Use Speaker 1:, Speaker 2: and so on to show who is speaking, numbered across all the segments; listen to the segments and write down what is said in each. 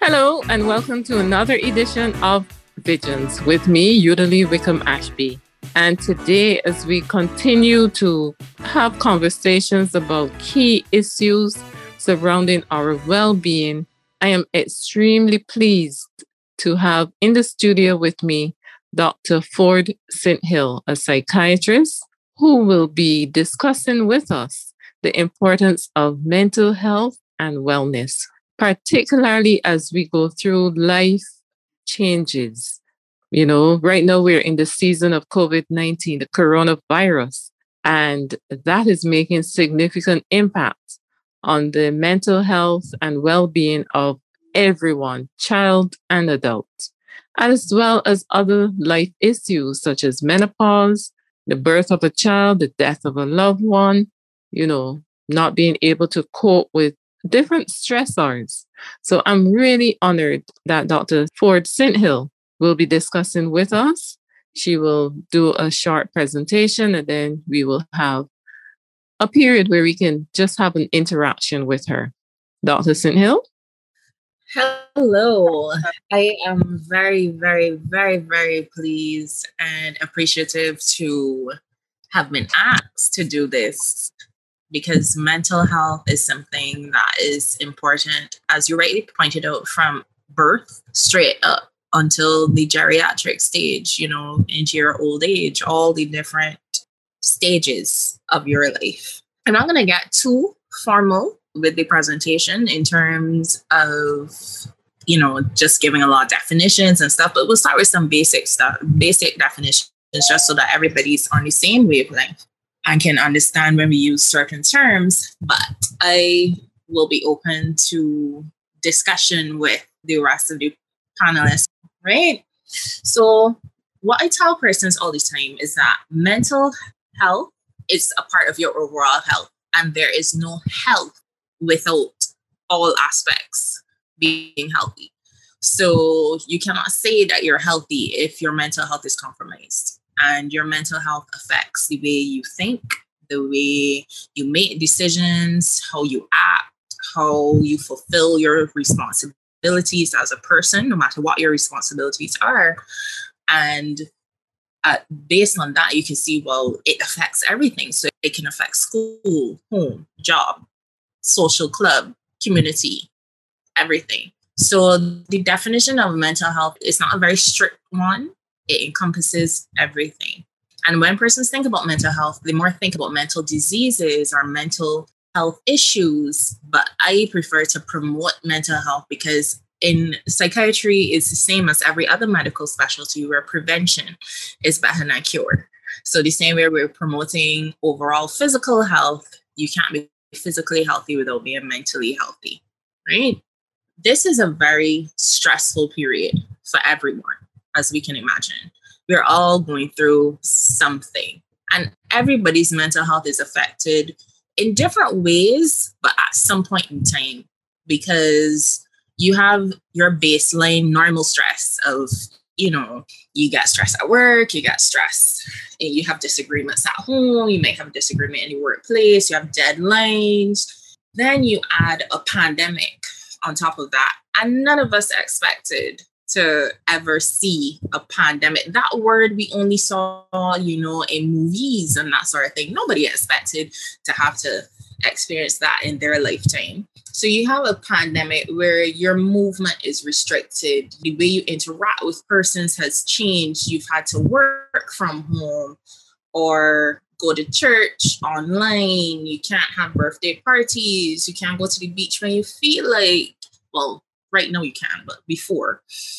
Speaker 1: Hello, and welcome to another edition of Visions with me, Udally Wickham Ashby. And today, as we continue to have conversations about key issues surrounding our well being, I am extremely pleased to have in the studio with me Dr. Ford St. Hill, a psychiatrist who will be discussing with us the importance of mental health and wellness, particularly as we go through life changes. You know, right now we're in the season of COVID-19, the coronavirus, and that is making significant impact on the mental health and well-being of everyone, child and adult, as well as other life issues such as menopause, the birth of a child, the death of a loved one, not being able to cope with different stressors. So I'm really honored that Dr. Ford St. Hill will be discussing with us. She will do a short presentation and then we will have a period where we can just have an interaction with her. Dr. St. Hill?
Speaker 2: Hello. I am very, very, very, very pleased and appreciative to have been asked to do this because mental health is something that is important, as you rightly pointed out, from birth straight up until the geriatric stage, into your old age, all the different stages of your life. I'm not going to get too formal with the presentation in terms of, just giving a lot of definitions and stuff, but we'll start with some basic stuff, basic definitions, just so that everybody's on the same wavelength and can understand when we use certain terms. But I will be open to discussion with the rest of the panelists, right? So what I tell persons all the time is that mental health is a part of your overall health, and there is no health without all aspects being healthy. So you cannot say that you're healthy if your mental health is compromised. And your mental health affects the way you think, the way you make decisions, how you act, how you fulfill your responsibilities as a person, no matter what your responsibilities are. And based on that, you can see, well, it affects everything. So it can affect school, home, job, social club, community, everything. So the definition of mental health is not a very strict one. It encompasses everything. And when persons think about mental health, they more think about mental diseases or mental health issues. But I prefer to promote mental health because in psychiatry, it's the same as every other medical specialty where prevention is better than cure. So the same way we're promoting overall physical health, you can't be physically healthy without being mentally healthy, right? This is a very stressful period for everyone, as we can imagine. We're all going through something, and everybody's mental health is affected in different ways, but at some point in time, because you have your baseline normal stress of, you get stress at work, you get stress, and you have disagreements at home, you may have a disagreement in your workplace, you have deadlines. Then you add a pandemic on top of that. And none of us expected to ever see a pandemic. That word we only saw, in movies and that sort of thing. Nobody expected to have to experience that in their lifetime. So you have a pandemic where your movement is restricted. The way you interact with persons has changed. You've had to work from home or go to church online. You can't have birthday parties. You can't go to the beach when you feel like, well, right now you can, but before,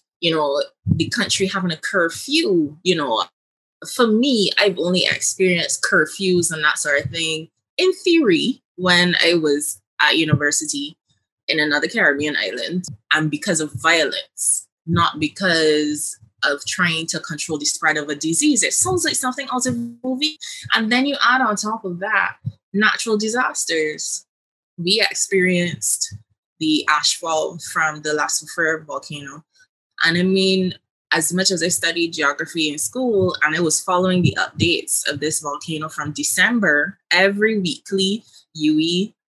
Speaker 2: the country having a curfew, for me, I've only experienced curfews and that sort of thing in theory when I was at university in another Caribbean island, and because of violence, not because of trying to control the spread of a disease. It sounds like something out of a movie. And then you add on top of that natural disasters. We experienced the ashfall from the La Soufrière volcano. And I mean, as much as I studied geography in school and I was following the updates of this volcano from December, every weekly, UE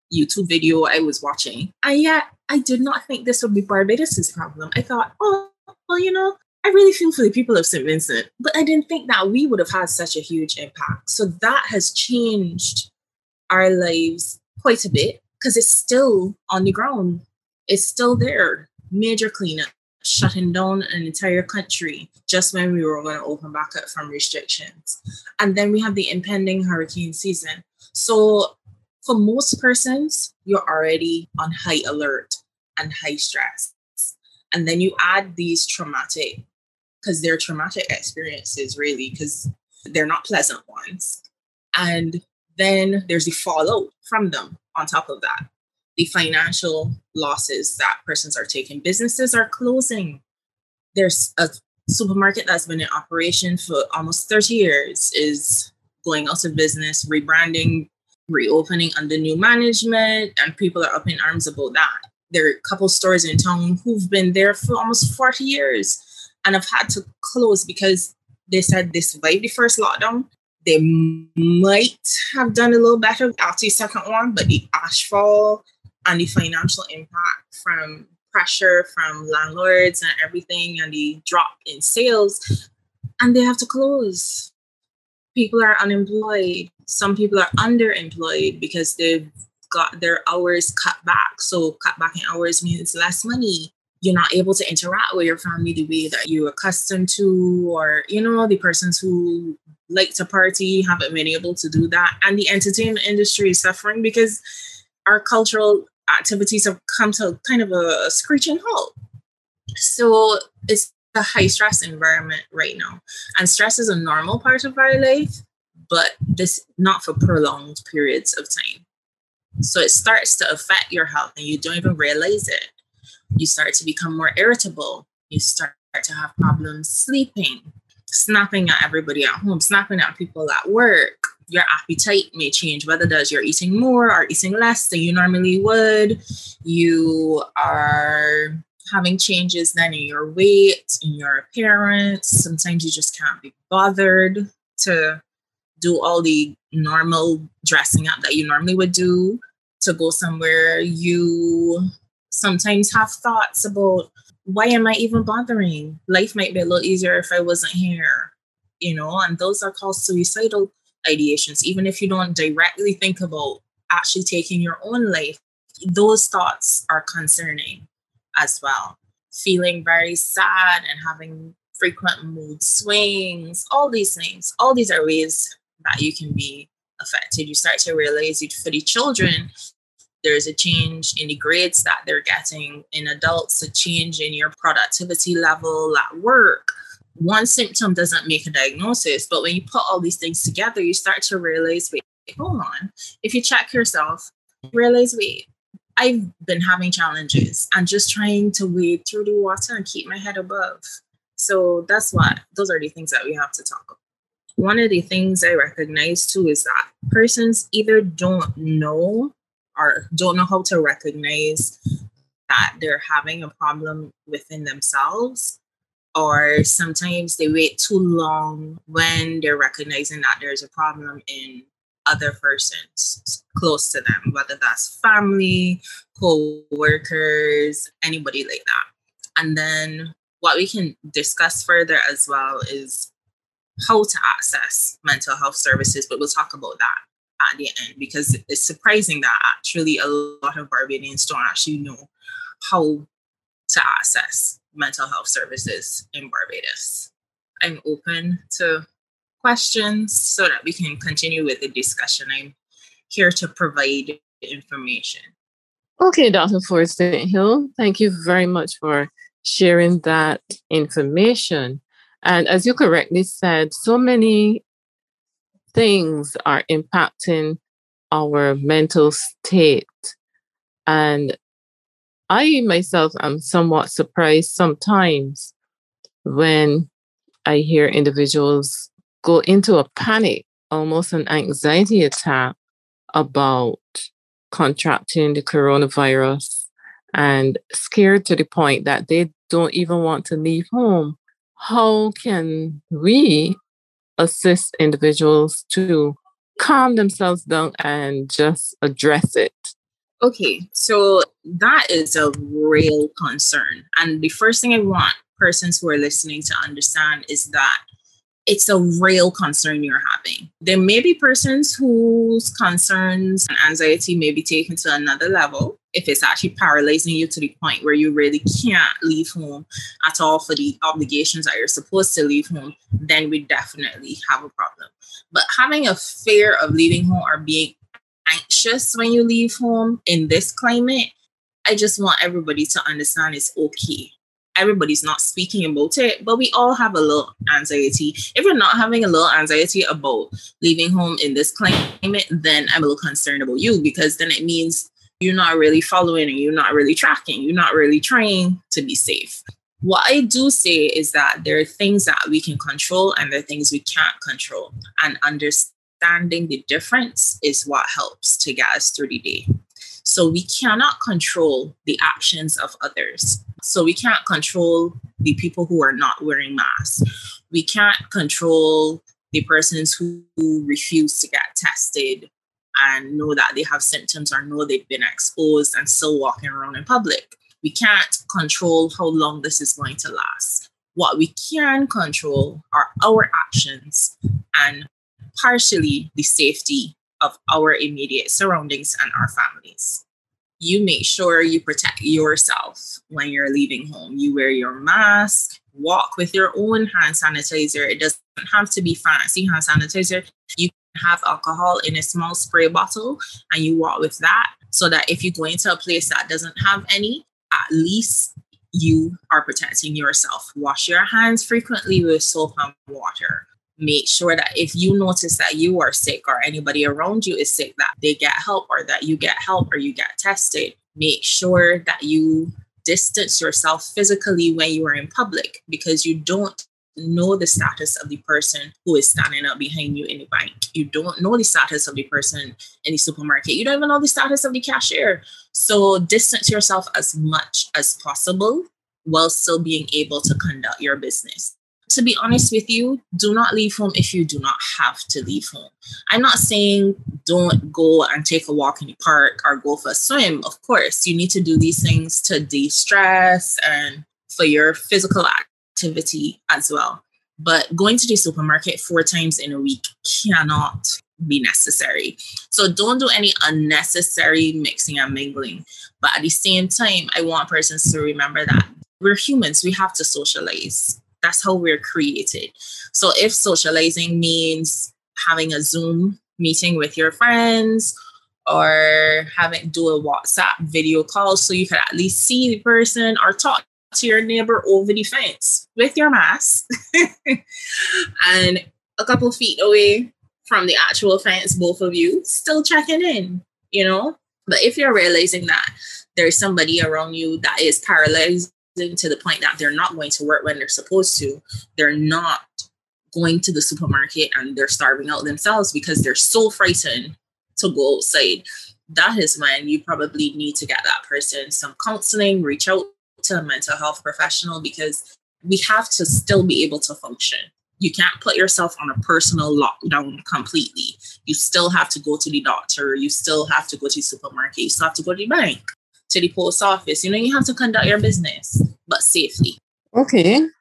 Speaker 2: YouTube video I was watching. And yet I did not think this would be Barbados' problem. I thought, oh, well, I really feel for the people of St. Vincent, but I didn't think that we would have had such a huge impact. So that has changed our lives quite a bit because it's still on the ground. It's still there. Major cleanup, shutting down an entire country just when we were going to open back up from restrictions. And then we have the impending hurricane season. So for most persons, you're already on high alert and high stress. And then you add these traumatic, because they're traumatic experiences, really, because they're not pleasant ones. And then there's the fallout from them on top of that. The financial losses that persons are taking. Businesses are closing. There's a supermarket that's been in operation for almost 30 years is going out of business, rebranding, reopening under new management, and people are up in arms about that. There are a couple stores in town who've been there for almost 40 years and have had to close because they said they survived the first lockdown. They might have done a little better after the second one, but the ashfall and the financial impact from pressure from landlords and everything and the drop in sales, and they have to close. People are unemployed. Some people are underemployed because they've got their hours cut back. So cut back in hours means less money. You're not able to interact with your family the way that you're accustomed to, or, the persons who like to party haven't been able to do that. And the entertainment industry is suffering because our cultural activities have come to kind of a screeching halt. So it's a high stress environment right now. And stress is a normal part of our life, but this not for prolonged periods of time. So it starts to affect your health and you don't even realize it. You start to become more irritable. You start to have problems sleeping, snapping at everybody at home, snapping at people at work. Your appetite may change, whether that's you're eating more or eating less than you normally would. You are having changes then in your weight, in your appearance. Sometimes you just can't be bothered to do all the normal dressing up that you normally would do to go somewhere. You sometimes have thoughts about, why am I even bothering? Life might be a little easier if I wasn't here, and those are called suicidal ideations. Even if you don't directly think about actually taking your own life, those thoughts are concerning as well. Feeling very sad and having frequent mood swings, all these things, all these are ways that you can be affected. You start to realize it for the children, there's a change in the grades that they're getting. In adults, a change in your productivity level at work. One symptom doesn't make a diagnosis, but when you put all these things together, you start to realize, wait, hold on. If you check yourself, realize, wait, I've been having challenges and just trying to wade through the water and keep my head above. So those are the things that we have to talk about. One of the things I recognize too is that persons either don't know or don't know how to recognize that they're having a problem within themselves, or sometimes they wait too long when they're recognizing that there's a problem in other persons close to them, whether that's family, co-workers, anybody like that. And then what we can discuss further as well is how to access mental health services, but we'll talk about that at the end, because it's surprising that actually a lot of Barbadians don't actually know how to access mental health services in Barbados. I'm open to questions so that we can continue with the discussion. I'm here to provide information.
Speaker 1: Okay, Dr. Forrest Hill, thank you very much for sharing that information. And as you correctly said, so many things are impacting our mental state. And I myself am somewhat surprised sometimes when I hear individuals go into a panic, almost an anxiety attack about contracting the coronavirus and scared to the point that they don't even want to leave home. How can we assist individuals to calm themselves down and just address it?
Speaker 2: Okay, so that is a real concern. And the first thing I want persons who are listening to understand is that it's a real concern you're having. There may be persons whose concerns and anxiety may be taken to another level if it's actually paralyzing you to the point where you really can't leave home at all for the obligations that you're supposed to leave home, then we definitely have a problem. But having a fear of leaving home or being anxious when you leave home in this climate, I just want everybody to understand it's okay. Everybody's not speaking about it, but we all have a little anxiety. If you're not having a little anxiety about leaving home in this climate, then I'm a little concerned about you, because then it means you're not really following and you're not really tracking. You're not really trying to be safe. What I do say is that there are things that we can control and there are things we can't control. And understanding the difference is what helps to get us through the day. So we cannot control the actions of others. So we can't control the people who are not wearing masks. We can't control the persons who refuse to get tested and know that they have symptoms or know they've been exposed and still walking around in public. We can't control how long this is going to last. What we can control are our actions and partially the safety of our immediate surroundings and our families. You make sure you protect yourself when you're leaving home. You wear your mask, walk with your own hand sanitizer. It doesn't have to be fancy hand sanitizer. You can have alcohol in a small spray bottle and you walk with that, so that if you go into a place that doesn't have any, at least you are protecting yourself. Wash your hands frequently with soap and water. Make sure that if you notice that you are sick or anybody around you is sick, that they get help or that you get help or you get tested. Make sure that you distance yourself physically when you are in public, because you don't know the status of the person who is standing up behind you in the bank. You don't know the status of the person in the supermarket. You don't even know the status of the cashier. So distance yourself as much as possible while still being able to conduct your business. To be honest with you, do not leave home if you do not have to leave home. I'm not saying don't go and take a walk in the park or go for a swim. Of course, you need to do these things to de-stress and for your physical activity as well. But going to the supermarket 4 times in a week cannot be necessary. So don't do any unnecessary mixing and mingling. But at the same time, I want persons to remember that we're humans. We have to socialize. That's how we're created. So if socializing means having a Zoom meeting with your friends or do a WhatsApp video call so you can at least see the person or talk to your neighbor over the fence with your mask and a couple feet away from the actual fence, both of you still checking in, you know? But if you're realizing that there's somebody around you that is paralyzed to the point that they're not going to work when they're supposed to, they're not going to the supermarket and they're starving out themselves because they're so frightened to go outside, that is when you probably need to get that person some counseling, reach out to a mental health professional, because we have to still be able to function. You can't put yourself on a personal lockdown completely. You still have to go to the doctor. You still have to go to the supermarket. You still have to go to the bank, to the post office. You know, you have to conduct your business, but safely.
Speaker 1: Okay.